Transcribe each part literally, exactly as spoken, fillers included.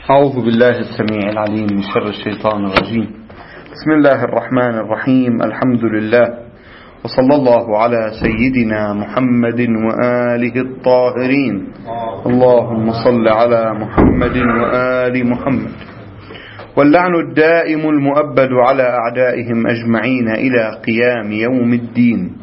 أعوذ بالله السميع العليم من شر الشيطان الرجيم. بسم الله الرحمن الرحيم. الحمد لله وصلى الله على سيدنا محمد وآله الطاهرين. اللهم صل على محمد وآل محمد. واللعن الدائم المؤبد على أعدائهم أجمعين إلى قيام يوم الدين.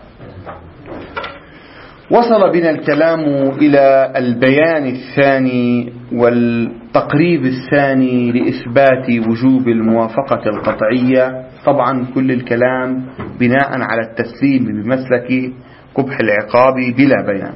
وصل بنا الكلام إلى البيان الثاني والتقريب الثاني لإثبات وجوب الموافقة القطعية، طبعا كل الكلام بناء على التسليم بمسلك قبح العقاب بلا بيان.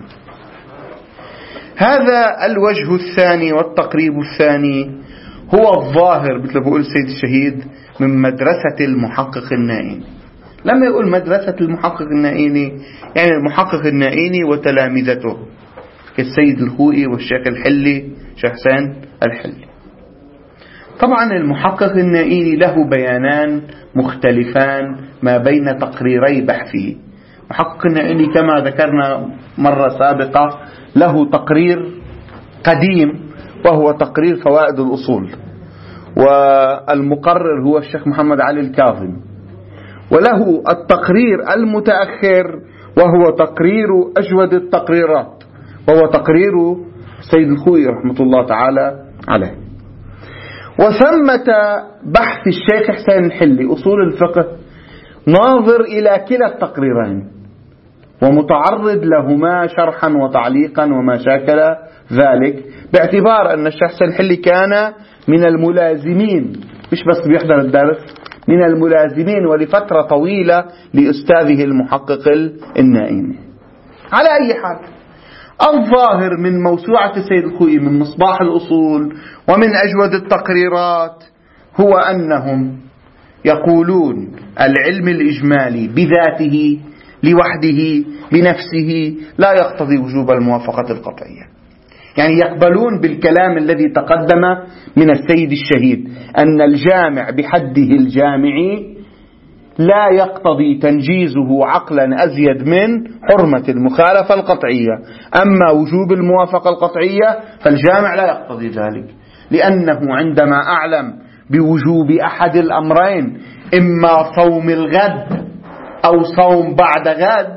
هذا الوجه الثاني والتقريب الثاني هو الظاهر مثل بقول السيد الشهيد من مدرسة المحقق النائيني. لما يقول مدرسة المحقق النائيني يعني المحقق النائيني وتلامذته كالسيد الخوئي والشيخ الحلي شيخ حسين الحلي. طبعا المحقق النائيني له بيانان مختلفان ما بين تقريري بحثه. المحقق النائيني كما ذكرنا مرة سابقة له تقرير قديم وهو تقرير فوائد الأصول، والمقرر هو الشيخ محمد علي الكاظم، وله التقرير المتأخر وهو تقرير أجود التقريرات وهو تقرير سيد الخوئي رحمة الله تعالى عليه. وثمة بحث الشيخ حسين الحلي أصول الفقه ناظر إلى كلا التقريرين ومتعرض لهما شرحا وتعليقا وما شاكل ذلك، باعتبار أن الشيخ حسين الحلي كان من الملازمين مش بس بيحضر الدرس، من الملازمين ولفترة طويلة لأستاذه المحقق النائيني. على أي حال، الظاهر من موسوعة السيد الخوئي من مصباح الأصول ومن أجود التقريرات هو أنهم يقولون العلم الإجمالي بذاته لوحده بنفسه لا يقتضي وجوب الموافقة القطعية. يعني يقبلون بالكلام الذي تقدم من السيد الشهيد أن الجامع بحده الجامعي لا يقتضي تنجيزه عقلا أزيد من حرمة المخالفة القطعية، أما وجوب الموافقة القطعية فالجامع لا يقتضي ذلك، لأنه عندما أعلم بوجوب أحد الأمرين إما صوم الغد أو صوم بعد غد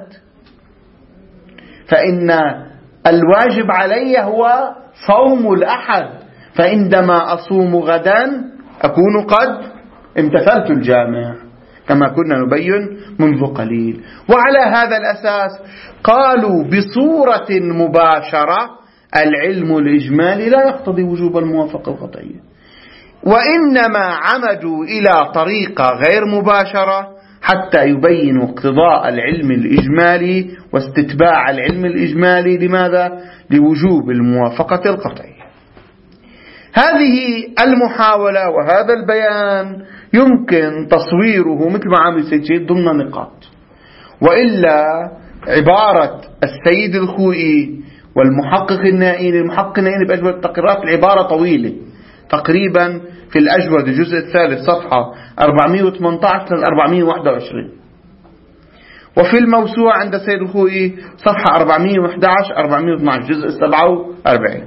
فإن الواجب علي هو صوم الأحد، فعندما أصوم غدا أكون قد امتثلت الجامع كما كنا نبين منذ قليل. وعلى هذا الأساس قالوا بصورة مباشرة العلم الإجمالي لا يقتضي وجوب الموافقة القطعية، وإنما عمدوا إلى طريقة غير مباشرة حتى يبينوا اقتضاء العلم الإجمالي واستتباع العلم الإجمالي. لماذا؟ لوجوب الموافقة القطعية. هذه المحاولة وهذا البيان يمكن تصويره مثل ما عمل السيد الشهيد ضمن نقاط، وإلا عبارة السيد الخوئي والمحقق النائيني المحقق النائيني بأجود التقريرات العبارة طويلة تقريبا في الأجود الجزء الثالث صفحة أربعمئة وثمانية عشر إلى أربعمئة وواحد وعشرين، وفي الموسوعة عند السيد الخوئي صفحة أربعمئة وأحد عشر أربعمئة واثني عشر جزء سبعة وأربعين.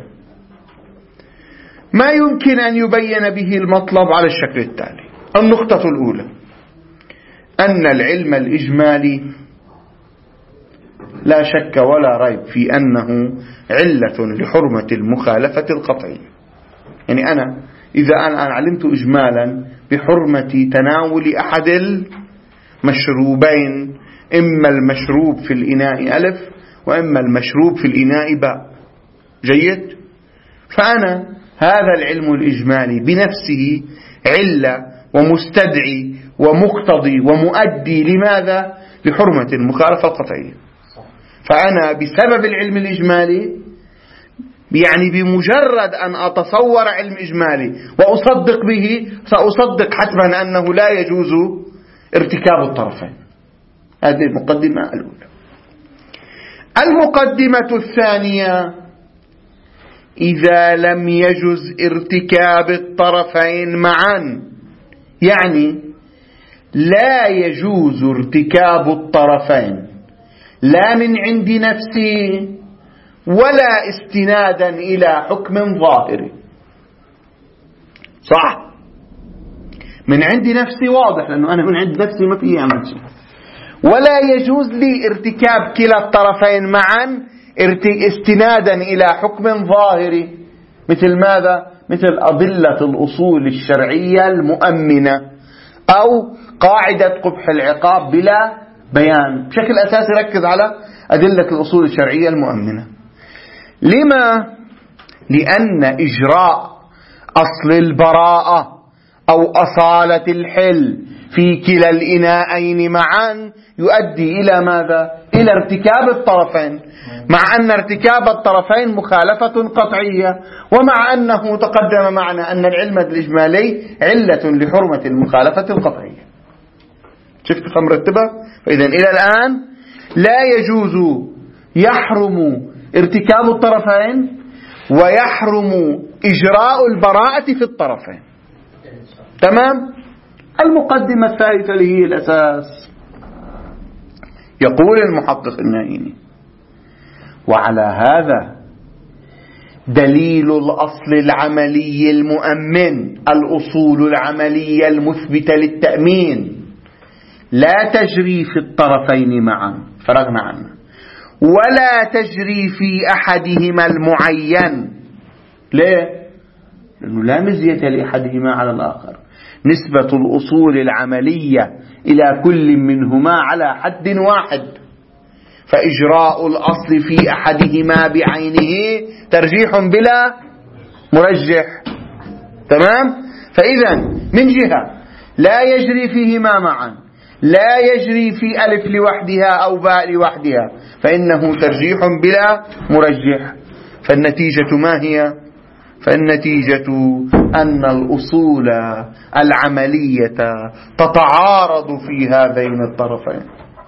ما يمكن أن يبين به المطلب على الشكل التالي. النقطة الأولى أن العلم الإجمالي لا شك ولا ريب في أنه علة لحرمة المخالفة القطعية. يعني أنا إذا أنا علمت إجمالا بحرمة تناول أحد المشروبين، إما المشروب في الإناء ألف وإما المشروب في الإناء باء، جيد، فأنا هذا العلم الإجمالي بنفسه علة ومستدعي ومقتضي ومؤدي لماذا؟ لحرمة المخالفة القطعية. فأنا بسبب العلم الإجمالي يعني بمجرد أن أتصور علم إجمالي وأصدق به سأصدق حتما أنه لا يجوز ارتكاب الطرفين. هذه المقدمة الأولى. المقدمة الثانية إذا لم يجوز ارتكاب الطرفين معا، يعني لا يجوز ارتكاب الطرفين لا من عند نفسي ولا استنادا إلى حكم ظاهري. صح؟ من عند نفسي واضح، لأنه أنا من عند نفسي ما في أعمل شيء. ولا يجوز لي ارتكاب كلا الطرفين معا استنادا إلى حكم ظاهري، مثل ماذا؟ مثل أدلة الأصول الشرعية المؤمنة أو قاعدة قبح العقاب بلا بيان. بشكل أساسي ركز على أدلة الأصول الشرعية المؤمنة. لما؟ لأن إجراء أصل البراءة أو أصالة الحل في كلا الإناءين معا يؤدي إلى ماذا؟ إلى ارتكاب الطرفين، مع أن ارتكاب الطرفين مخالفة قطعية، ومع أنه تقدم معنا أن العلم الإجمالي علة لحرمة المخالفة القطعية. شفت كم مرتبة؟ فإذا إلى الآن لا يجوز، يحرم ارتكاب الطرفين ويحرم إجراء البراءة في الطرفين. تمام؟ المقدمة الثالثة اللي هي الأساس، يقول المحقق النائيني: وعلى هذا دليل الأصل العملي المؤمن، الأصول العملية المثبتة للتأمين لا تجري في الطرفين معا، فرغنا عنه، ولا تجري في أحدهما المعين. ليه؟ لأنه لا مزية لأحدهما على الآخر، نسبة الأصول العملية إلى كل منهما على حد واحد، فإجراء الأصل في أحدهما بعينه ترجيح بلا مرجح. تمام؟ فإذا من جهة لا يجري فيهما معا، لا يجري في ألف لوحدها أو باء لوحدها، فإنه ترجيح بلا مرجح. فالنتيجة ما هي؟ فالنتيجة أن الأصول العملية تتعارض في هذين الطرفين.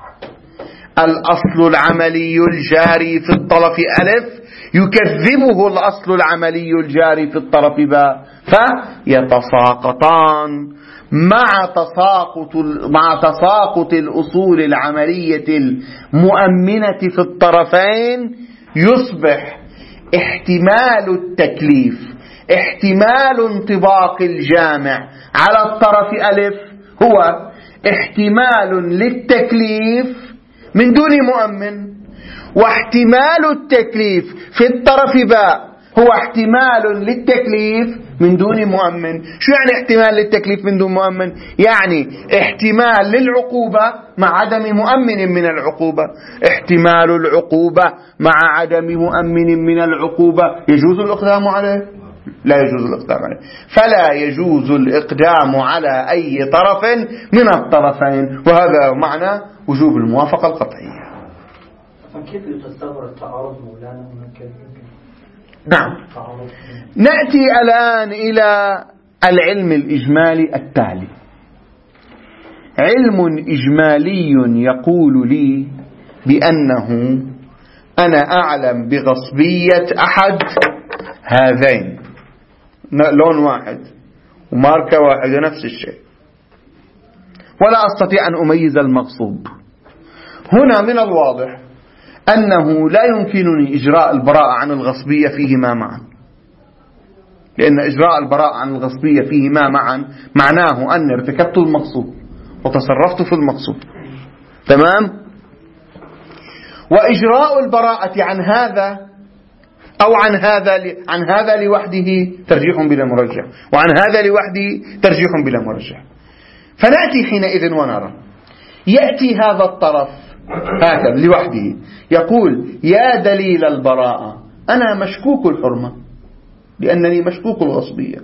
الأصل العملي الجاري في الطرف ألف يكذبه الأصل العملي الجاري في الطرف باء، فيتساقطان مع تساقط مع تساقط الأصول العملية المؤمنة في الطرفين. يصبح احتمال التكليف، احتمال انطباق الجامع على الطرف ألف هو احتمال للتكليف من دون مؤمن، واحتمال التكليف في الطرف باء هو احتمال للتكليف من دون مؤمن. شو يعني احتمال للتكليف من دون مؤمن؟ يعني احتمال للعقوبة مع عدم مؤمن من العقوبة. احتمال العقوبة مع عدم مؤمن من العقوبة يجوز الإقدام عليه؟ لا يجوز الإقدام عليه. فلا يجوز الإقدام على أي طرف من الطرفين، وهذا معنى وجوب الموافقة القطعية. كيف يتصور التعارض مولانا؟ نعم. نأتي الآن إلى العلم الإجمالي التالي. علم إجمالي يقول لي بأنه أنا أعلم بغصبية أحد هذين، لون واحد وماركة واحدة نفس الشيء، ولا أستطيع أن أميز المغصوب. هنا من الواضح أنه لا يمكنني إجراء البراءة عن الغصبية فيهما معا، لأن إجراء البراءة عن الغصبية فيهما معا معناه أن ارتكبت المغصوب وتصرفت في المغصوب. تمام؟ وإجراء البراءة عن هذا أو عن هذا عن هذا لوحده ترجيح بلا مرجح، وعن هذا لوحده ترجيح بلا مرجح. فنأتي حينئذ ونرى يأتي هذا الطرف هكذا لوحده يقول: يا دليل البراءة أنا مشكوك الحرمة لأنني مشكوك الغصبية.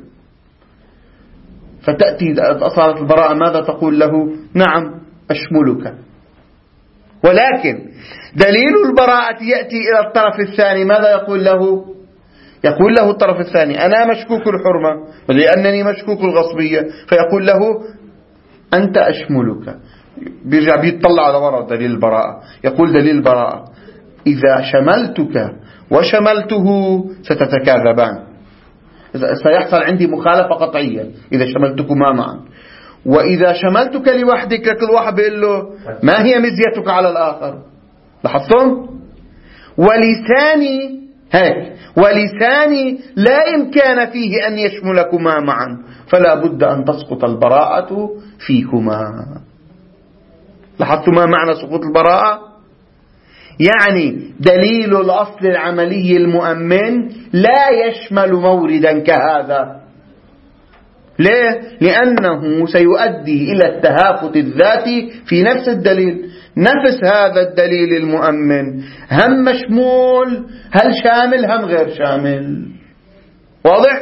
فتأتي أصالة البراءة ماذا تقول له؟ نعم أشملك. ولكن دليل البراءة يأتي إلى الطرف الثاني ماذا يقول له؟ يقول له الطرف الثاني: أنا مشكوك الحرمة ولأنني مشكوك الغصبية، فيقول له: أنت أشملك. بيرجع بيطلع على وراء دليل البراءة، يقول دليل البراءة: إذا شملتك وشملته ستتكاذبان، سيحصل عندي مخالفة قطعية إذا شملتكما معا. وإذا شملتك لوحدك كل واحد بيقول له: ما هي مزيتك على الآخر؟ لاحظتم؟ ولساني هيك. ولساني لا إمكان فيه أن يشملكما معا، فلا بد أن تسقط البراءة فيكما. لاحظتوا ما معنى سقوط البراءة؟ يعني دليل الأصل العملي المؤمن لا يشمل موردا كهذا. ليه؟ لأنه سيؤدي إلى التهافت الذاتي في نفس الدليل. نفس هذا الدليل المؤمن هم مشمول، هل شامل هم غير شامل. واضح؟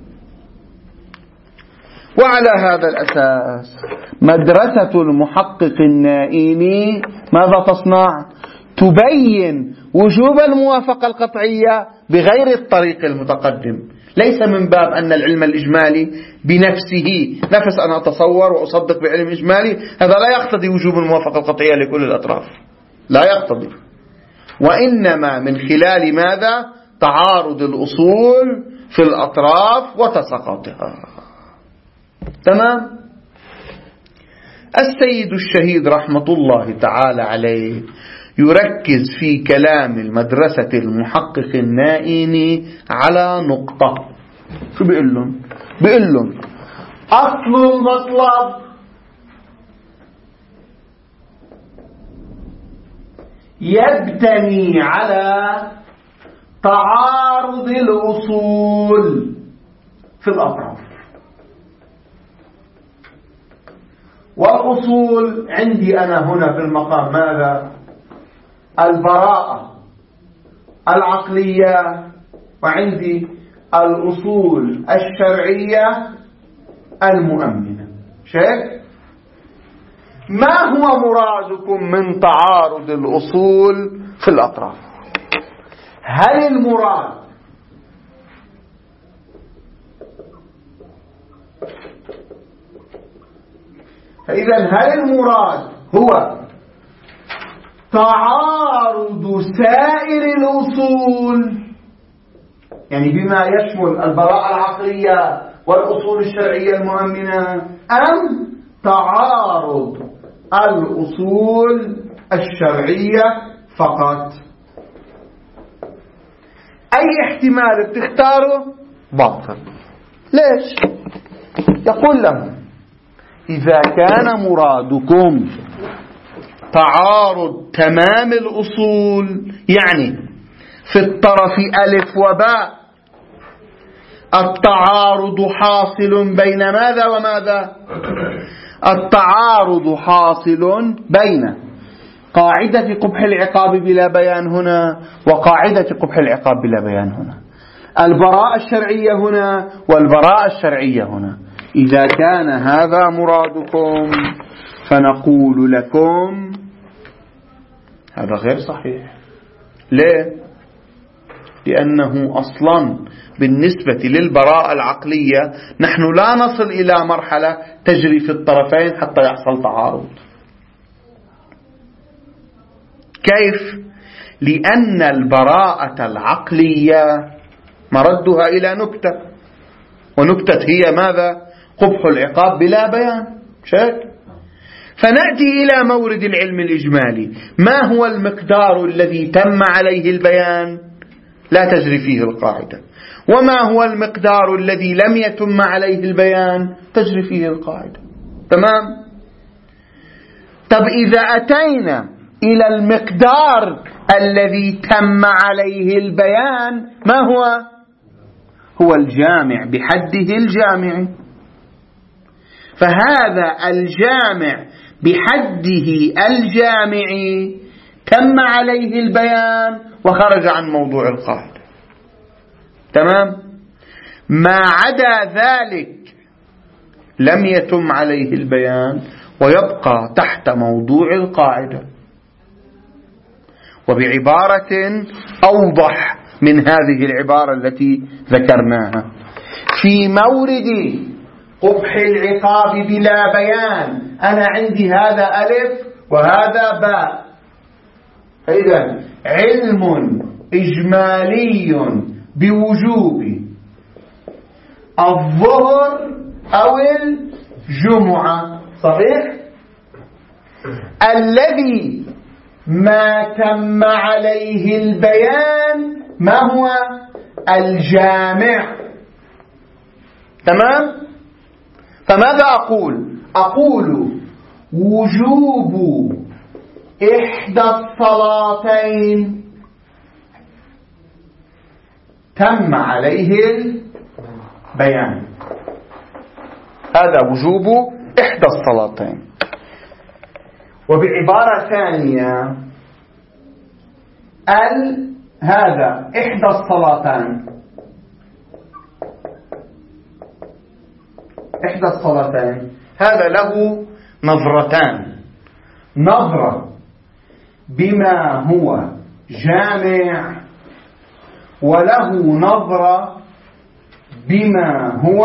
وعلى هذا الأساس مدرسة المحقق النائيني ماذا تصنع؟ تبين وجوب الموافقة القطعية بغير الطريق المتقدم. ليس من باب أن العلم الإجمالي بنفسه نفس أن أتصور وأصدق بعلم إجمالي، هذا لا يقتضي وجوب الموافقة القطعية لكل الأطراف، لا يقتضي. وإنما من خلال ماذا؟ تعارض الأصول في الأطراف وتساقطها. تمام؟ السيد الشهيد رحمة الله تعالى عليه يركز في كلام المدرسة المحقق النائيني على نقطة. شو بيقول لهم؟ بيقول لهم أصل المطلب يبتني على تعارض الأصول في الأطراف، والأصول عندي أنا هنا في المقام ماذا؟ البراءة العقلية، وعندي الأصول الشرعية المؤمنة. شيء ما هو مرادكم من تعارض الأصول في الأطراف؟ هل المراد فإذا هل المراد هو تعارض سائر الأصول، يعني بما يشمل البراءة العقلية والأصول الشرعية المؤمنة، أم تعارض الأصول الشرعية فقط؟ أي احتمال بتختاره باطل. ليش؟ يقول لهم إذا كان مرادكم تعارض تمام الأصول، يعني في الطرف ألف وباء التعارض حاصل بين ماذا وماذا؟ التعارض حاصل بين قاعدة قبح العقاب بلا بيان هنا وقاعدة قبح العقاب بلا بيان هنا، البراءة الشرعية هنا والبراءة الشرعية هنا. إذا كان هذا مرادكم فنقول لكم هذا غير صحيح. ليه؟ لأنه أصلا بالنسبة للبراءة العقلية نحن لا نصل إلى مرحلة تجري في الطرفين حتى يحصل تعارض. كيف؟ لأن البراءة العقلية مردها إلى نكتة، ونكتة هي ماذا؟ قبح العقاب بلا بيان. شاك؟ فنأتي إلى مورد العلم الإجمالي، ما هو المقدار الذي تم عليه البيان لا تجري فيه القاعدة، وما هو المقدار الذي لم يتم عليه البيان تجري فيه القاعدة. تمام؟ طب إذا أتينا إلى المقدار الذي تم عليه البيان ما هو؟ هو الجامع بحده الجامع. فهذا الجامع بحده الجامع تم عليه البيان وخرج عن موضوع القاعدة. تمام؟ ما عدا ذلك لم يتم عليه البيان ويبقى تحت موضوع القاعدة. وبعبارة أوضح من هذه العبارة التي ذكرناها، في مورد قبح العقاب بلا بيان أنا عندي هذا ألف وهذا باء، إذن علم إجمالي بوجوب الظهر أو الجمعة، صحيح؟ الذي ما تم عليه البيان ما هو الجامع. تمام؟ فماذا أقول؟ أقول وجوب إحدى الصلاتين تم عليه البيان. هذا وجوب إحدى الصلاتين. وبعبارة ثانية ال هذا إحدى الصلاتين إحدى الصلاتين هذا له نظرتان: نظرة بما هو جامع، وله نظرة بما هو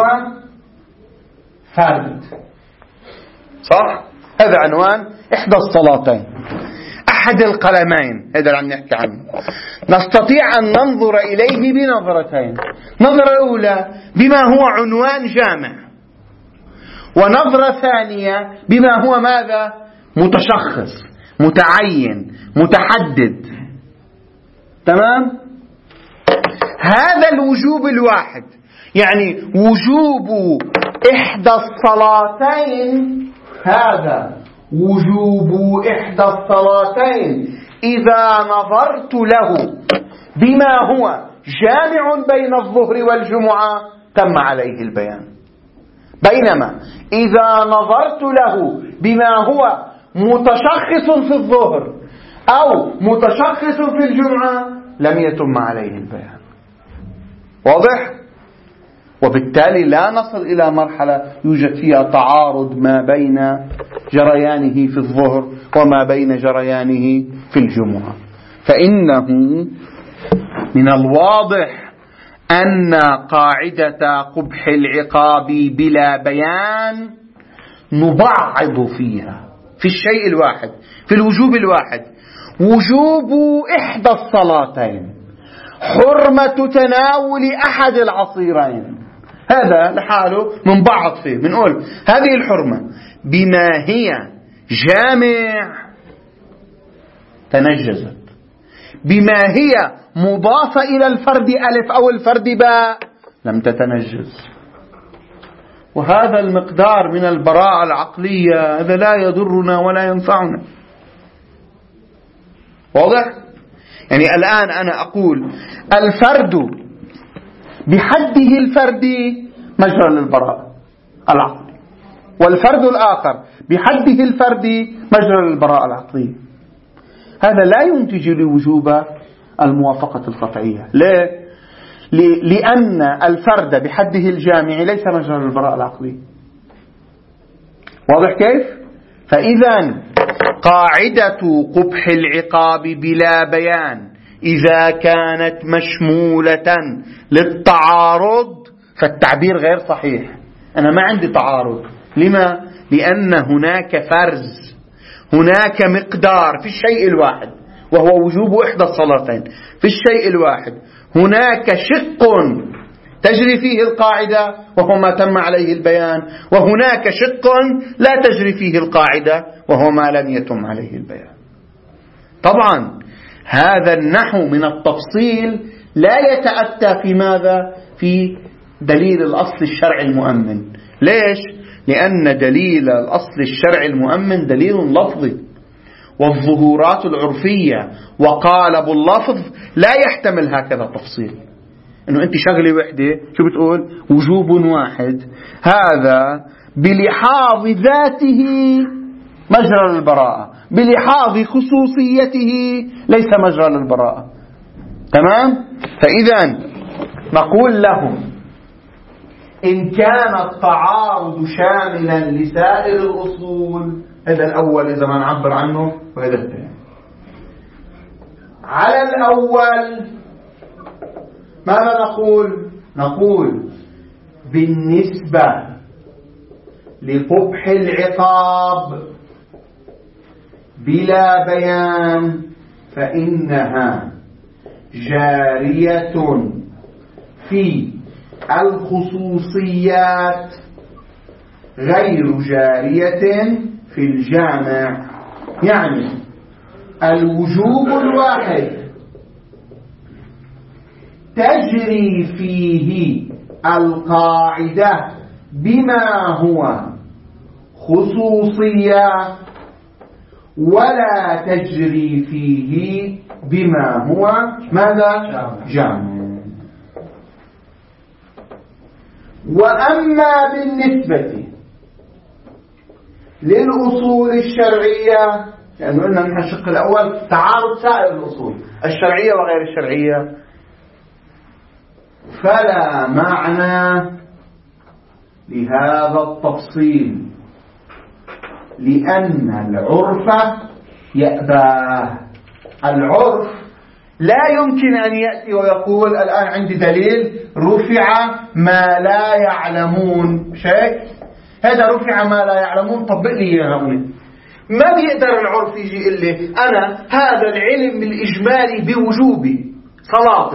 فرد. صح؟ هذا عنوان إحدى الصلاتين، أحد القلمين هذا اللي عم نحكي عنه. نستطيع أن ننظر إليه بنظرتين: نظرة أولى بما هو عنوان جامع، ونظرة ثانية بما هو ماذا؟ متشخص، متعين، متحدد. تمام؟ هذا الوجوب الواحد، يعني وجوب إحدى الصلاتين، هذا وجوب إحدى الصلاتين إذا نظرت له بما هو جامع بين الظهر والجمعة تم عليه البيان. بينما إذا نظرت له بما هو متشخص في الظهر أو متشخص في الجمعة لم يتم عليه البيان. واضح؟ وبالتالي لا نصل إلى مرحلة يوجد فيها تعارض ما بين جريانه في الظهر وما بين جريانه في الجمعة. فإنه من الواضح أن قاعدة قبح العقاب بلا بيان نبعض فيها في الشيء الواحد، في الوجوب الواحد: وجوب إحدى الصلاتين، حرمة تناول أحد العصيرين. هذا لحاله منبعض فيه، بنقول هذه الحرمة بما هي جامع تنجزت، بما هي مضافة إلى الفرد ألف أو الفرد باء لم تتنجز. وهذا المقدار من البراءة العقلية هذا لا يضرنا ولا ينفعنا. واضح؟ يعني الآن أنا أقول الفرد بحده الفردي مجرى للبراءة العقلي، والفرد الآخر بحده الفردي مجرى للبراءة العقلية. هذا لا ينتج لوجوب الموافقة القطعية. ليه؟ لأن الفرد بحده الجامع ليس مجرى للبراءة العقلية. واضح كيف؟ فإذا قاعدة قبح العقاب بلا بيان إذا كانت مشمولة للتعارض فالتعبير غير صحيح. أنا ما عندي تعارض. لما؟ لأن هناك فرز، هناك مقدار في الشيء الواحد وهو وجوب إحدى الصلاتين. في الشيء الواحد هناك شق تجري فيه القاعدة وهو ما تم عليه البيان، وهناك شق لا تجري فيه القاعدة وهو ما لم يتم عليه البيان. طبعا هذا النحو من التفصيل لا يتأتى في ماذا؟ في دليل الأصل الشرعي المؤمن. ليش؟ لأن دليل الأصل الشرعي المؤمن دليل لفظي، والظهورات العرفية وقالب اللفظ لا يحتمل هكذا تفصيل. إنه أنت شغلة وحدة شو بتقول؟ وجوب واحد، هذا بلحاظ ذاته مجرى للبراءة، بلحاظ خصوصيته ليس مجرى للبراءة. تمام؟ فإذا نقول لهم إن كان التعارض شاملا لسائر الأصول، هذا الأول إذا ما نعبر عنه، وهذا الثاني. على الأول ماذا نقول؟ نقول بالنسبة لقبح العقاب بلا بيان فإنها جارية في الخصوصيات غير جارية في الجامع. يعني الوجوب الواحد تجري فيه القاعدة بما هو خصوصية ولا تجري فيه بما هو ماذا؟ جامع. وأما بالنسبة للأصول الشرعية، لأنه قلنا نحن الشق الأول تعارض سائر الأصول الشرعية وغير الشرعية، فلا معنى لهذا التفصيل لأن العرف يأباه. العرف لا يمكن أن يأتي ويقول الآن عندي دليل رفع ما لا يعلمون شيء، هذا رفع ما لا يعلمون طبق لي إياه هنا. ما بيقدر العرف يجي يقول لي أنا هذا العلم الإجمالي بوجوبي صلاة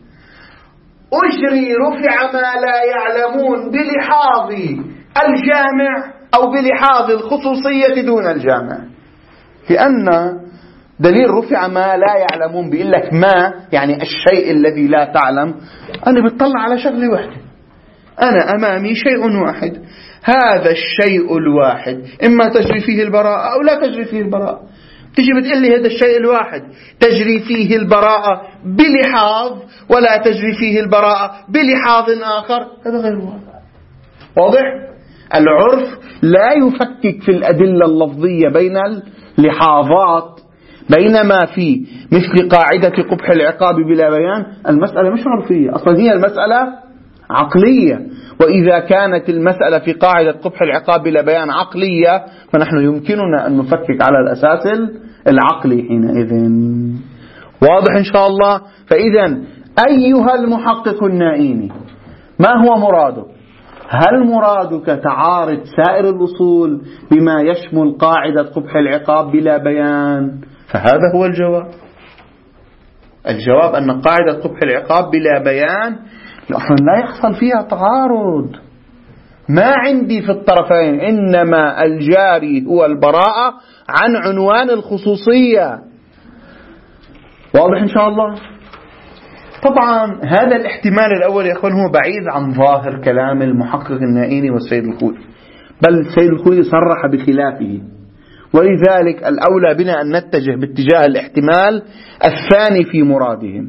أجري رفع ما لا يعلمون بلحاظ الجامع أو بلحاظ الخصوصية دون الجامع، لأن دليل رفع ما لا يعلمون بيقول لك ما يعني الشيء الذي لا تعلم. أنا بتطلع على شغلة واحدة، أنا أمامي شيء واحد، هذا الشيء الواحد إما تجري فيه البراءة أو لا تجري فيه البراءة. تجي بتقول لي هذا الشيء الواحد تجري فيه البراءة بلحاظ ولا تجري فيه البراءة بلحاظ آخر، هذا غير واضح. واضح؟ العرف لا يفكك في الأدلة اللفظية بين اللحاظات، بينما في مثل قاعدة قبح العقاب بلا بيان المسألة مش عرفية، أصلا هي المسألة عقلية. وإذا كانت المسألة في قاعدة قبح العقاب بلا بيان عقلية فنحن يمكننا أن نفكك على الأساس العقلي حينئذ. واضح إن شاء الله؟ فإذا أيها المحقق النائيني ما هو مرادك؟ هل مرادك تعارض سائر الأصول بما يشمل قاعدة قبح العقاب بلا بيان؟ فهذا هو الجواب. الجواب أن قاعدة قبح العقاب بلا بيان لا يحصل فيها تعارض، ما عندي في الطرفين، إنما الجاري هو البراءة عن عنوان الخصوصية. واضح إن شاء الله؟ طبعا هذا الاحتمال الأول يا أخوان هو بعيد عن ظاهر كلام المحقق النائيني والسيد الخوئي، بل السيد الخوئي صرح بخلافه، ولذلك الأولى بنا أن نتجه باتجاه الاحتمال الثاني في مرادهم.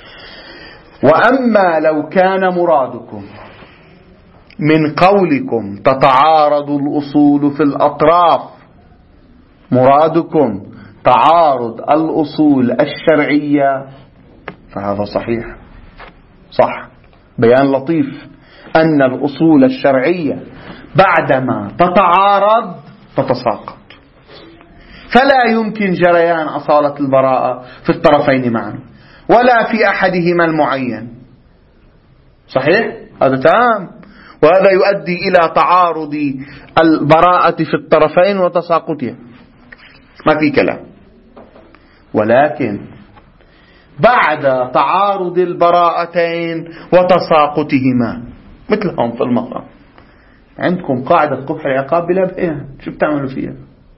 وأما لو كان مرادكم من قولكم تتعارض الأصول في الأطراف، مرادكم تعارض الأصول الشرعية، فهذا صحيح صح، بيان لطيف أن الأصول الشرعية بعدما تتعارض تتساقط، فلا يمكن جريان أصالة البراءة في الطرفين معا ولا في أحدهما المعين. صحيح؟ هذا تمام. وهذا يؤدي إلى تعارض البراءة في الطرفين وتساقطها، ما في كلام. ولكن بعد تعارض البراءتين وتساقطهما مثلهم في المقام عندكم قاعدة قبح العقاب بلا بيان، شو بتعملوا فيها؟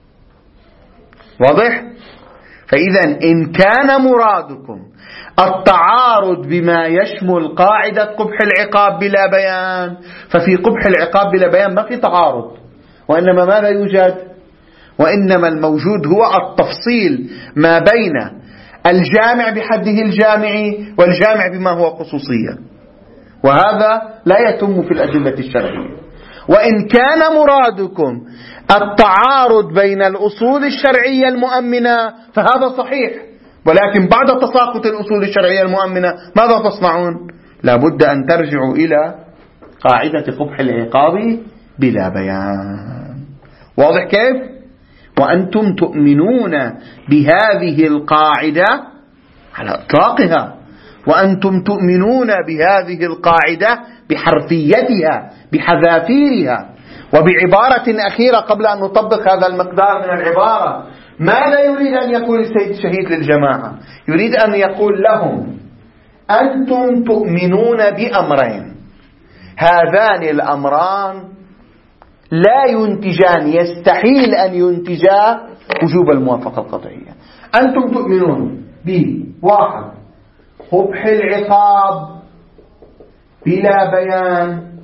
واضح؟ فإذا إن كان مرادكم التعارض بما يشمل قاعدة قبح العقاب بلا بيان، ففي قبح العقاب بلا بيان ما في تعارض، وإنما ماذا يوجد؟ وإنما الموجود هو التفصيل ما بين الجامع بحده الجامعي والجامع بما هو خصوصية، وهذا لا يتم في الأدلة الشرعية. وإن كان مرادكم التعارض بين الأصول الشرعية المؤمنة فهذا صحيح، ولكن بعد تساقط الأصول الشرعية المؤمنة ماذا تصنعون؟ لابد أن ترجعوا إلى قاعدة قبح العقاب بلا بيان. واضح كيف؟ وأنتم تؤمنون بهذه القاعدة على إطلاقها، وأنتم تؤمنون بهذه القاعدة بحرفيتها بحذافيرها. وبعبارة أخيرة قبل أن نطبق هذا المقدار من العبارة، ماذا يريد أن يقول السيد الشهيد للجماعة؟ يريد أن يقول لهم أنتم تؤمنون بأمرين، هذان الأمران لا ينتجان، يستحيل أن ينتجا وجوب الموافقة القطعية. أنتم تؤمنون بواحد قبح العقاب بلا بيان،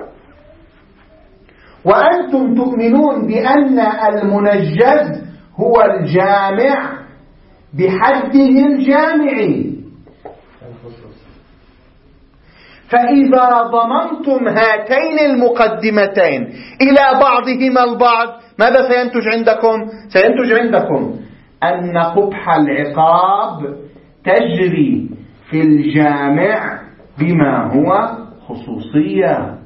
وأنتم تؤمنون بأن المنجز هو الجامع بحده الجامعي. فإذا ضمنتم هاتين المقدمتين إلى بعضهما البعض ماذا سينتج عندكم؟ سينتج عندكم أن قبح العقاب تجري في الجامع بما هو خصوصية.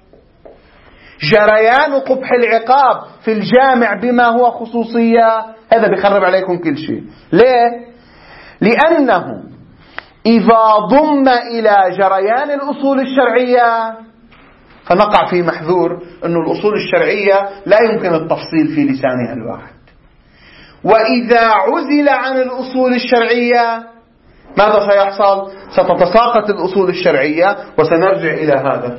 جريان قبح العقاب في الجامع بما هو خصوصية هذا بيخرب عليكم كل شيء. ليه؟ لأنه إذا ضم إلى جريان الأصول الشرعية فنقع في محذور أن الأصول الشرعية لا يمكن التفصيل في لسانها الواحد. وإذا عزل عن الأصول الشرعية ماذا سيحصل؟ ستتساقط الأصول الشرعية وسنرجع إلى هذا.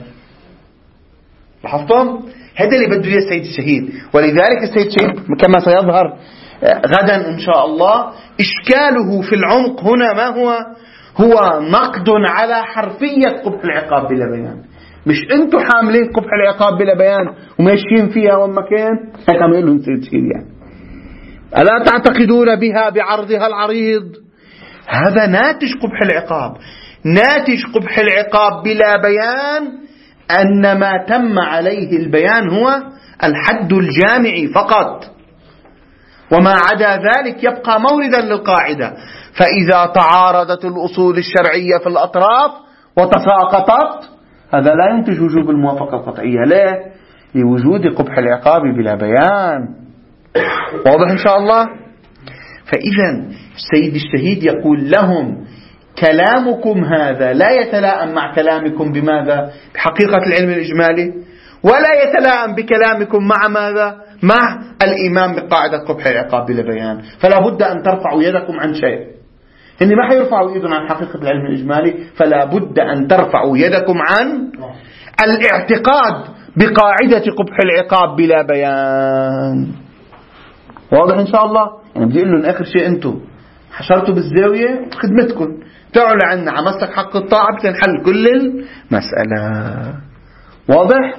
لاحظتم؟ هذا اللي بده اياه السيد الشهيد. ولذلك السيد الشهيد كما سيظهر غدا إن شاء الله إشكاله في العمق هنا ما هو؟ هو نقد على حرفية قبح العقاب بلا بيان. مش أنتم حاملين قبح العقاب بلا بيان وماشيين فيها وما كان هيك عم يقول لهم السيد الشهيد يعني ألا تعتقدون بها بعرضها العريض؟ هذا ناتج قبح العقاب. ناتج قبح العقاب بلا بيان أن ما تم عليه البيان هو الحد الجامعي فقط، وما عدا ذلك يبقى موردا للقاعدة. فإذا تعارضت الأصول الشرعية في الأطراف وتساقطت هذا لا ينتج وجوب الموافقة القطعية. ليه؟ لوجود قبح العقاب بلا بيان. واضح إن شاء الله؟ فإذا السيد الشهيد يقول لهم كلامكم هذا لا يتلائم مع كلامكم بماذا؟ بحقيقة العلم الإجمالي، ولا يتلائم بكلامكم مع ماذا؟ مع الإيمان بقاعدة قبح العقاب بلا بيان. فلا بد أن ترفعوا يدكم عن شيء. إني ما حيرفعوا يدهم عن حقيقة العلم الإجمالي، فلا بد أن ترفعوا يدكم عن الاعتقاد بقاعدة قبح العقاب بلا بيان. واضح إن شاء الله؟ يعني بدي أقول لهم آخر شيء أنتم حشرتوا بالزاوية خدمتكم، تعالوا لعنا عمسك حق الطاعة بتنحل كل المسألة. واضح؟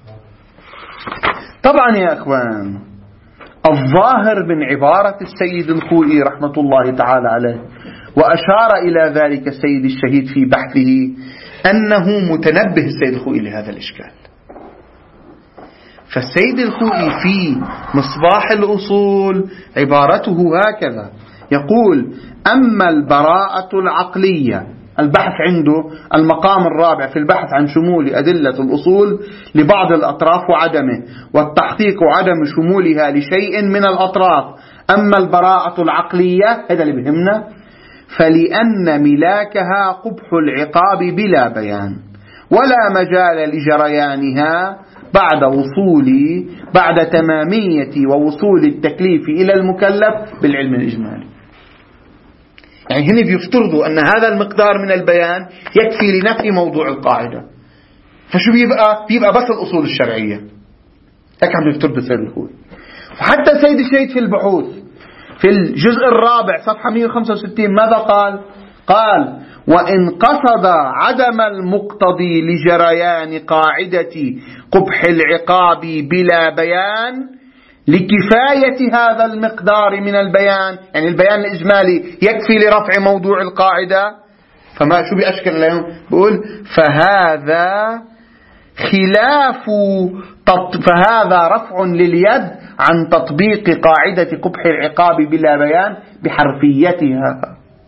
طبعا يا أخوان الظاهر من عبارة السيد الخوئي رحمة الله تعالى عليه، وأشار إلى ذلك السيد الشهيد في بحثه، أنه متنبه السيد الخوئي لهذا الإشكال. فالسيد الخوئي في مصباح الأصول عبارته هكذا يقول: أما البراءة العقلية، البحث عنده المقام الرابع في البحث عن شمول أدلة الأصول لبعض الأطراف وعدمه، والتحقيق عدم شمولها لشيء من الأطراف. أما البراءة العقلية هذا اللي بهمنا، فلأن ملاكها قبح العقاب بلا بيان، ولا مجال لجريانها بعد وصول بعد تمامية ووصول التكليف إلى المكلف بالعلم الإجمالي. يعني هنا بيفترضوا أن هذا المقدار من البيان يكفي لنفي موضوع القاعدة. فشو بيبقى؟ بيبقى بس الأصول الشرعية. هيك عم بيفترض السيد الخوئي. وحتى السيد الشهيد في البحوث في الجزء الرابع صفحة مئة وخمسة وستين ماذا قال؟ قال: وإن قصد عدم المقتضي لجريان قاعدة قبح العقاب بلا بيان لكفاية هذا المقدار من البيان، يعني البيان الإجمالي يكفي لرفع موضوع القاعدة، فما شو بأشكل اليوم؟ بقول فهذا خلاف فهذا رفع لليد عن تطبيق قاعدة قبح العقاب بلا بيان بحرفيتها.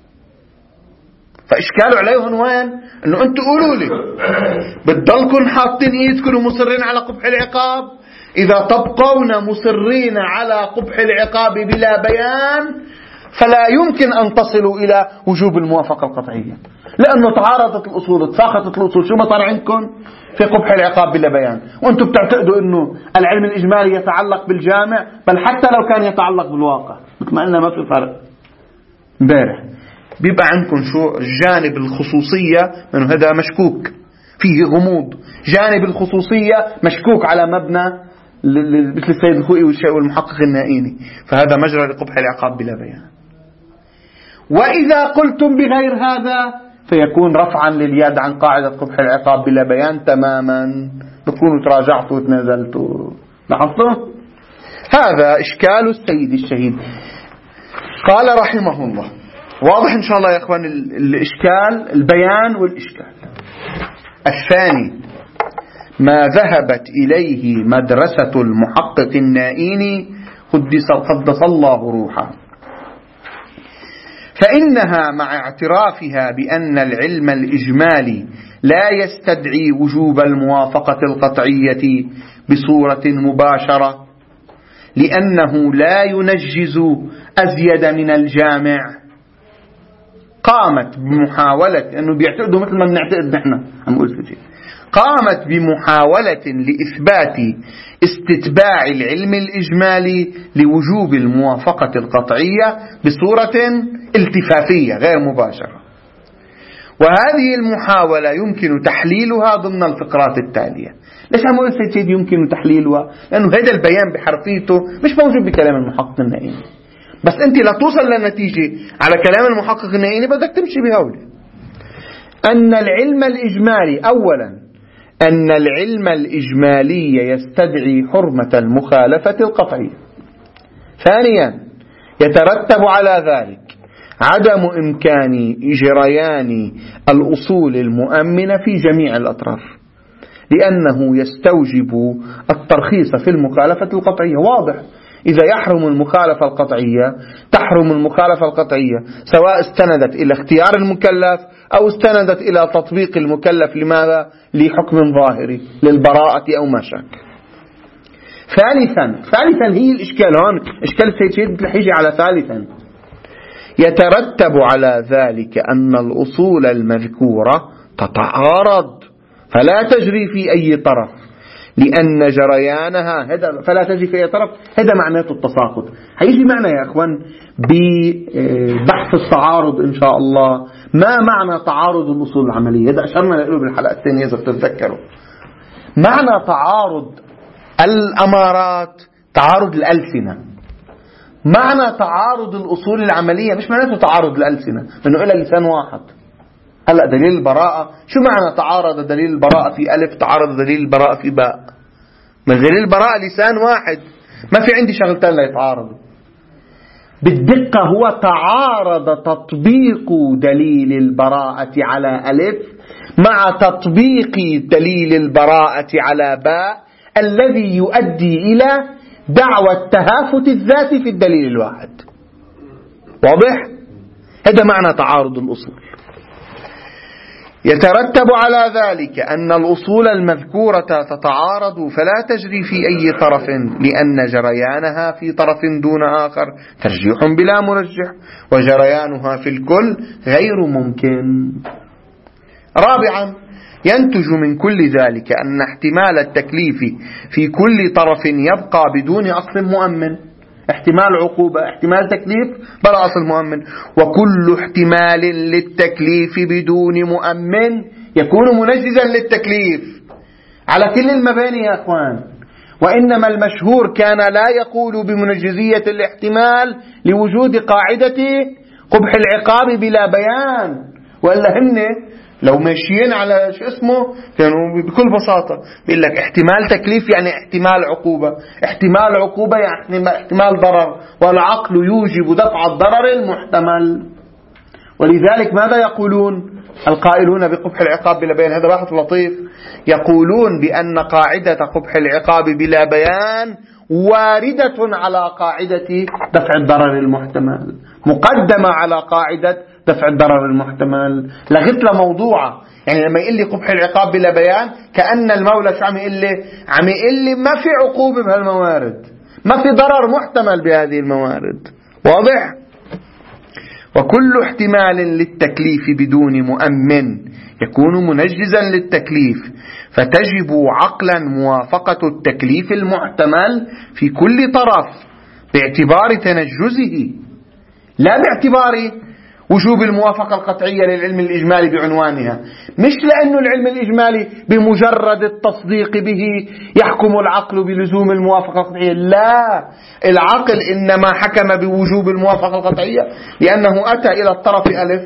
فإشكاله عليهم وين؟ أنه أنتوا قولوا لي بتضلكم حاطين إيدكم ومصرين على قبح العقاب؟ إذا تبقون مصرين على قبح العقاب بلا بيان فلا يمكن أن تصلوا إلى وجوب الموافقة القطعية، لأنه تعارضت الأصول تساقطت الأصول. شو ما صار عندكم في قبح العقاب بلا بيان؟ وأنتم بتعتقدوا أنه العلم الإجمالي يتعلق بالجامع، بل حتى لو كان يتعلق بالواقع مثل ما قلنا ما في فرق امبارح. بيبقى عندكم شو جانب الخصوصية، من هذا مشكوك فيه غموض. جانب الخصوصية مشكوك على مبنى مثل السيد الخوئي والمحقق النائيني، فهذا مجرى لقبح العقاب بلا بيان. وإذا قلتم بغير هذا فيكون رفعا لليد عن قاعدة قبح العقاب بلا بيان تماما، بكونوا تراجعتوا وتنازلتوا. لاحظتوا؟ هذا إشكال السيد الشهيد. قال رحمه الله، واضح إن شاء الله يا أخوان الإشكال، البيان والإشكال. الثاني ما ذهبت إليه مدرسة المحقق النائيني قدس الله روحه، فإنها مع اعترافها بأن العلم الإجمالي لا يستدعي وجوب الموافقة القطعية بصورة مباشرة، لأنه لا ينجز أزيد من الجامع، قامت بمحاولة أنه بيعتقدوا مثل ما بنعتقد نحن، عم أقول في شيء، قامت بمحاولة لإثبات استتباع العلم الإجمالي لوجوب الموافقة القطعية بصورة التفافية غير مباشرة. وهذه المحاولة يمكن تحليلها ضمن الفقرات التالية. ليش عم أقول سيد يمكن تحليلها؟ لأنه هذا البيان بحرفيته مش موجود بكلام المحقق النائيني، بس أنت لا توصل للنتيجة على كلام المحقق النائيني بدك تمشي بهولة. أن العلم الإجمالي، أولا أن العلم الإجمالي يستدعي حرمة المخالفة القطعية. ثانيا يترتب على ذلك عدم إمكان جريان الأصول المؤمنة في جميع الأطراف، لأنه يستوجب الترخيص في المخالفة القطعية. واضح، إذا يحرم المخالفة القطعية تحرم المخالفة القطعية سواء استندت إلى اختيار المكلف أو استندت إلى تطبيق المكلف. لماذا؟ لحكم ظاهري للبراءة أو ما شاك. ثالثا ثالثا هي الإشكال هون، إشكال السيد يجي على ثالثا يترتب على ذلك أن الأصول المذكورة تتعارض فلا تجري في أي طرف، لأن جريانها هذا فلا تجري في أي طرف، هذا معناته التساقط. هيجي معنا يا أخوان ببحث التعارض إن شاء الله ما معنى تعارض الأصول العملية. هذا أشرنا له بالحلقة الثانية إذا تتذكروا. معنى تعارض الأمارات تعارض الألسنة، معنى تعارض الأصول العملية مش معناته تعارض الألسنة لأنه إلى لسان واحد. هلأ دليل البراءة، شو معنى تعارض دليل البراءة في ألف تعارض دليل البراءة في باء؟ من دليل البراءة لسان واحد، ما في عندي شغلتين لا يتعارضوا. بالدقة هو تعارض تطبيق دليل البراءة على ألف مع تطبيق دليل البراءة على باء الذي يؤدي إلى دعوى التهافت الذاتي في الدليل الواحد. واضح؟ هذا معنى تعارض الأصول. يترتب على ذلك أن الأصول المذكورة تتعارض فلا تجري في أي طرف، لأن جريانها في طرف دون آخر ترجيح بلا مرجح، وجريانها في الكل غير ممكن. رابعا ينتج من كل ذلك أن احتمال التكليف في كل طرف يبقى بدون أصل مؤمن. احتمال عقوبة، احتمال تكليف بلا أصل مؤمن، وكل احتمال للتكليف بدون مؤمن يكون منجزا للتكليف على كل المباني يا أخوان. وإنما المشهور كان لا يقول بمنجزية الاحتمال لوجود قاعدة قبح العقاب بلا بيان، وإلا هن لو ماشيين على شو اسمه كانوا بكل بساطة بيقول لك احتمال تكليف يعني احتمال عقوبة، احتمال عقوبة يعني احتمال ضرر، والعقل يوجب دفع الضرر المحتمل. ولذلك ماذا يقولون القائلون بقبح العقاب بلا بيان؟ هذا بحث لطيف. يقولون بأن قاعدة قبح العقاب بلا بيان واردة على قاعدة دفع الضرر المحتمل، مقدمة على قاعدة دفع الضرر المحتمل. لغت له موضوعة، يعني لما يقول لي قبح العقاب بلا بيان كأن المولى شو عم يقول لي؟ عم يقول لي ما في عقوبة بهالموارد، ما في ضرر محتمل بهذه الموارد. واضح؟ وكل احتمال للتكليف بدون مؤمن يكون منجزا للتكليف، فتجب عقلا موافقة التكليف المحتمل في كل طرف باعتبار تنجزه، لا باعتبار وجوب الموافقة القطعية للعلم الإجمالي بعنوانها. مش لأنه العلم الإجمالي بمجرد التصديق به يحكم العقل بلزوم الموافقة القطعية، لا، العقل إنما حكم بوجوب الموافقة القطعية لأنه أتى إلى الطرف ألف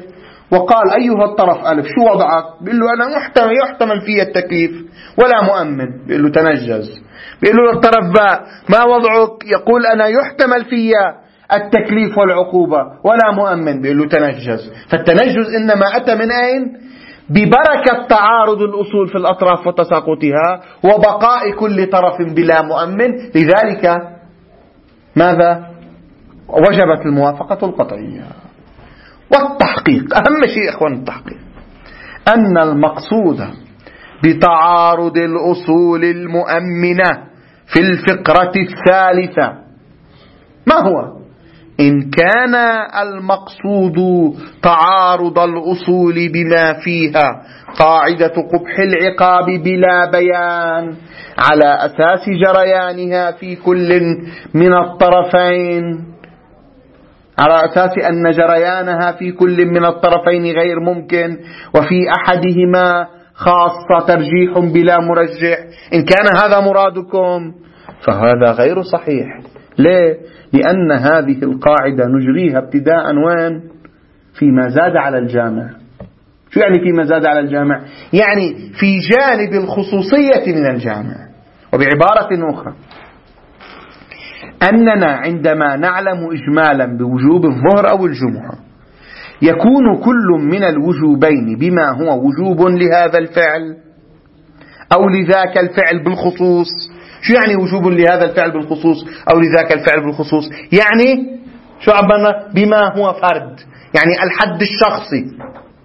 وقال أيها الطرف ألف شو وضعك؟ بيقول له أنا محتمل يحتمل فيه التكليف ولا مؤمن. بيقول له تنجز. بيقول له الطرف باء ما وضعك؟ يقول أنا يحتمل فيه التكليف والعقوبة ولا مؤمن. بيقول له تنجز. فالتنجز إنما أتى من أين؟ ببركة تعارض الأصول في الأطراف وتساقطها وبقاء كل طرف بلا مؤمن. لذلك ماذا؟ وجبت الموافقة القطعية. والتحقيق أهم شيء إخوان التحقيق أن المقصود بتعارض الأصول المؤمنة في الفقرة الثالثة ما هو؟ إن كان المقصود تعارض الأصول بما فيها قاعدة قبح العقاب بلا بيان على أساس جريانها في كل من الطرفين، على أساس أن جريانها في كل من الطرفين غير ممكن وفي أحدهما خاصة ترجيح بلا مرجح، إن كان هذا مرادكم فهذا غير صحيح. ليه؟ لأن هذه القاعدة نجريها ابتداء وين؟ فيما زاد على الجامع. شو يعني فيما زاد على الجامع؟ يعني في جانب الخصوصية من الجامع. وبعبارة أخرى أننا عندما نعلم إجمالا بوجوب الظهر أو الجمعة يكون كل من الوجوبين بما هو وجوب لهذا الفعل أو لذاك الفعل بالخصوص. شو يعني وجوب لهذا الفعل بالخصوص أو لذاك الفعل بالخصوص؟ يعني شو عبرنا؟ بما هو فرد، يعني الحد الشخصي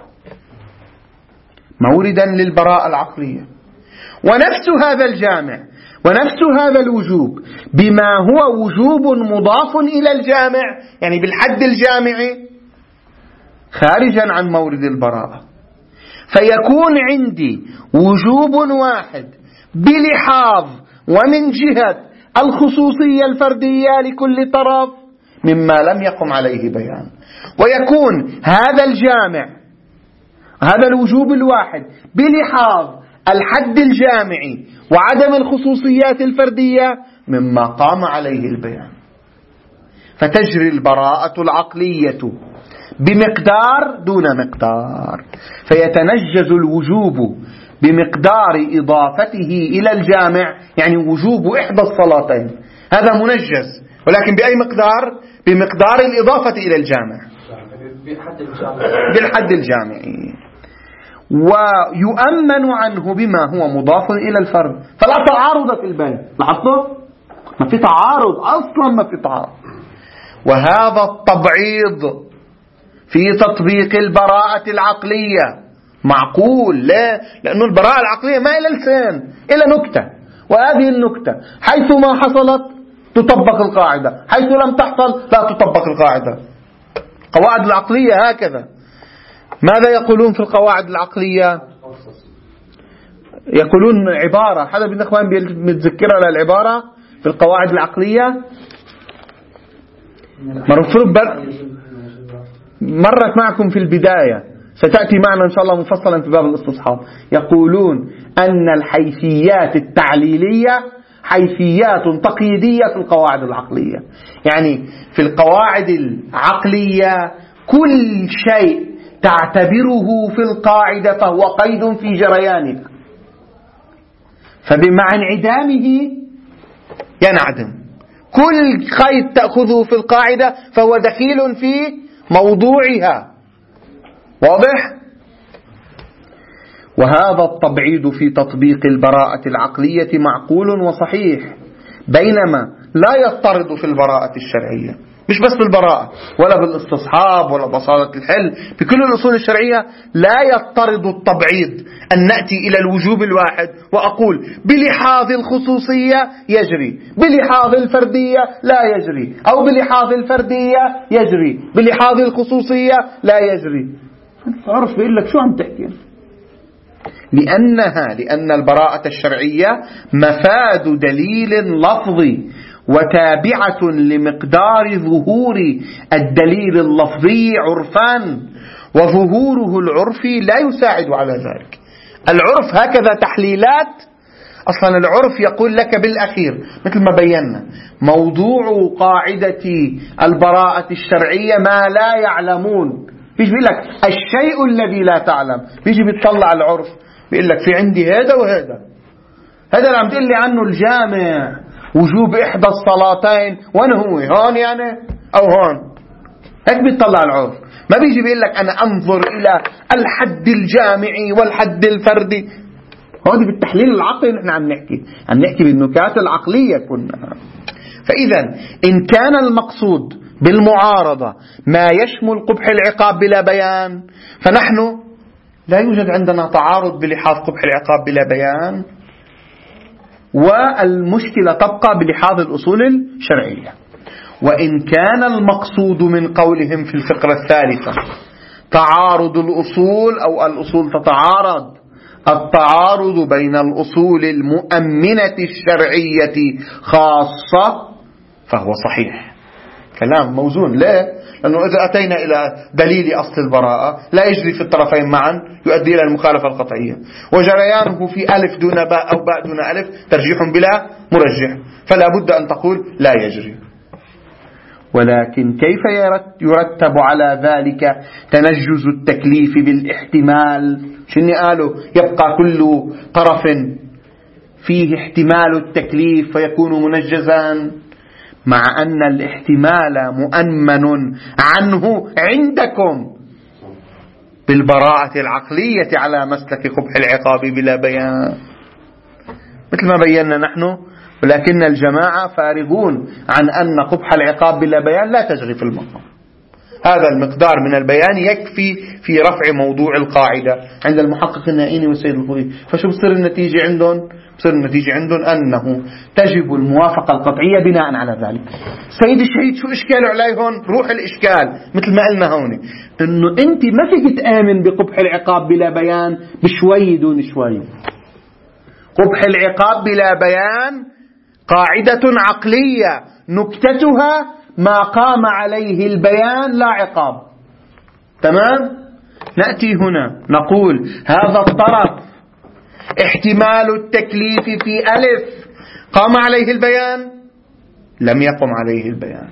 موردا للبراءة العقلية. ونفس هذا الجامع ونفس هذا الوجوب بما هو وجوب مضاف إلى الجامع، يعني بالحد الجامعي خارجا عن مورد البراءة. فيكون عندي وجوب واحد بلحاظ ومن جهة الخصوصية الفردية لكل طرف مما لم يقم عليه بيان، ويكون هذا الجامع هذا الوجوب الواحد بلحاظ الحد الجامعي وعدم الخصوصيات الفردية مما قام عليه البيان. فتجري البراءة العقلية بمقدار دون مقدار، فيتنجز الوجوب بمقدار إضافته إلى الجامع، يعني وجوب إحدى الصلاتين هذا منجز، ولكن بأي مقدار؟ بمقدار الإضافة إلى الجامع بالحد الجامعي. ويؤمن عنه بما هو مضاف إلى الفرد. فلا تعارض في البين. لاحظتوا؟ ما في تعارض أصلا، ما في تعارض. وهذا التبعيض في تطبيق البراءة العقلية معقول. لا، لأن البراءة العقلية ما إلى لسان إلى نكتة، وهذه النكتة حيث ما حصلت تطبق القاعدة، حيث لم تحصل لا تطبق القاعدة. القواعد العقلية هكذا. ماذا يقولون في القواعد العقلية؟ يقولون عبارة، حدا من الأخوان بيتذكرها للعبارة في القواعد العقلية؟ مرت معكم في البداية، ستأتي معنا إن شاء الله مفصلا في باب الاستصحاب. يقولون أن الحيثيات التعليلية حيثيات تقييدية في القواعد العقلية. يعني في القواعد العقلية كل شيء تعتبره في القاعدة فهو قيد في جريانها، فبمع انعدامه ينعدم. كل قيد تأخذه في القاعدة فهو دخيل في موضوعها. واضح؟ وهذا التبعيض في تطبيق البراءة العقلية معقول وصحيح، بينما لا يضطرد في البراءة الشرعية. مش بس بالبراءة ولا بالاستصحاب ولا بصالة الحل، بكل الأصول الشرعية لا يضطرد التبعيض أن نأتي إلى الوجوب الواحد وأقول بلحاظ الخصوصية يجري، بلحاظ الفردية لا يجري، أو بلحاظ الفردية يجري، بلحاظ الخصوصية لا يجري. عرف بيقول لك شو عم تحكي؟ لأنها لأن البراءة الشرعية مفاد دليل لفظي وتابعة لمقدار ظهور الدليل اللفظي عرفان، وظهوره العرفي لا يساعد على ذلك. العرف هكذا تحليلات، أصلا العرف يقول لك بالأخير مثل ما بينا موضوع قاعدة البراءة الشرعية ما لا يعلمون بيجي بيقول لك الشيء الذي لا تعلم، بيجي بيطلع العرف بيقول لك في عندي هذا وهذا. هذا اللي عم تقول لي عنه الجامع وجوب إحدى الصلاتين، وين هو؟ هون يعني أو هون؟ هيك بيطلع العرف. ما بيجي بيقول لك أنا أنظر إلى الحد الجامعي والحد الفردي. هذه بالتحليل العقلي نحن عم نحكي، عم نحكي بالنكات العقلية كنا. فإذا إن كان المقصود بالمعارضة ما يشمل قبح العقاب بلا بيان، فنحن لا يوجد عندنا تعارض بلحاظ قبح العقاب بلا بيان، والمشكلة تبقى بلحاظ الأصول الشرعية. وإن كان المقصود من قولهم في الفقرة الثالثة تعارض الأصول أو الأصول تتعارض، التعارض بين الأصول المؤمنة الشرعية خاصة، فهو صحيح، كلام موزون. ليه؟ لأنه إذا أتينا إلى دليل أصل البراءة لا يجري في الطرفين معا يؤدي إلى المخالفة القطعية، وجريانه في ألف دون باء أو باء دون ألف ترجيح بلا مرجح، فلا بد أن تقول لا يجري. ولكن كيف يرتب على ذلك تنجز التكليف بالاحتمال؟ شنو قالوا؟ يبقى كل طرف فيه احتمال التكليف فيكون منجزا، مع أن الاحتمال مؤمن عنه عندكم بالبراءة العقلية على مسلك قبح العقاب بلا بيان، مثل ما بينا نحن. ولكن الجماعة فارغون عن أن قبح العقاب بلا بيان لا تجري في المقام. هذا المقدار من البيان يكفي في رفع موضوع القاعدة عند المحقق النائيني والسيد الخوئي. فشو بصير النتيجة عندهم؟ بصير النتيجة عندهم أنه تجب الموافقة القطعية بناء على ذلك. سيد الشهيد شو إشكاله عليهم؟ روح الإشكال مثل ما قلنا هون، أنه أنت ما فيك تآمن بقبح العقاب بلا بيان بشوي دون شوي. قبح العقاب بلا بيان قاعدة عقلية نكتتها ما قام عليه البيان لا عقاب. تمام؟ نأتي هنا نقول هذا الطرف احتمال التكليف في ألف قام عليه البيان، لم يقم عليه البيان.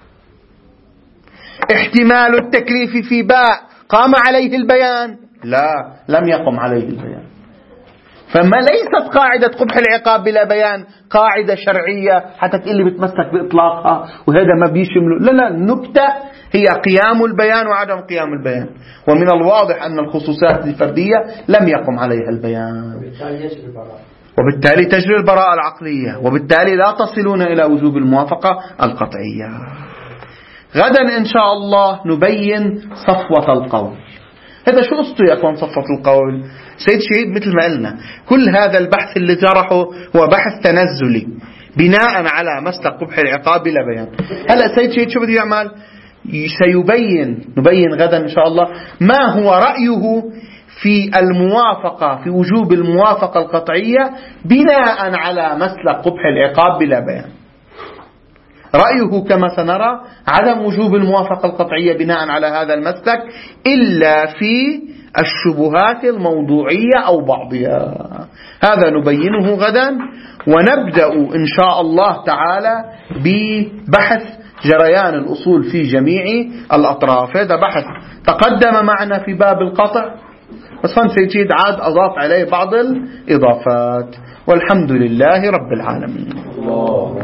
احتمال التكليف في باء قام عليه البيان، لا، لم يقم عليه البيان. فما ليست قاعدة قبح العقاب بلا بيان قاعدة شرعية حتى تقول لي بتمسك بإطلاقها وهذا ما بيشمله. لا لا، النكتة هي قيام البيان وعدم قيام البيان، ومن الواضح أن الخصوصات الفردية لم يقم عليها البيان، وبالتالي تجري البراءة العقلية، وبالتالي لا تصلون إلى وجوب الموافقة القطعية. غدا إن شاء الله نبين صفوة القول. هذا شو قصته يا أخوان صفوة القول؟ سيد شهيد مثل ما قلنا كل هذا البحث اللي جرحه هو بحث تنزلي بناء على مسلك قبح العقاب بلا بيان. هلأ سيد شهيد شو بده يعمل؟ سيبين نبين غدا إن شاء الله ما هو رأيه في الموافقة، في وجوب الموافقة القطعية بناء على مسلك قبح العقاب بلا بيان. رأيه كما سنرى عدم وجوب الموافقة القطعية بناء على هذا المسلك إلا في الشبهات الموضوعية أو بعضها. هذا نبينه غدا، ونبدأ إن شاء الله تعالى ببحث جريان الأصول في جميع الأطراف. هذا بحث تقدم معنا في باب القطع، بس فان سيد عاد أضاف عليه بعض الإضافات، والحمد لله رب العالمين.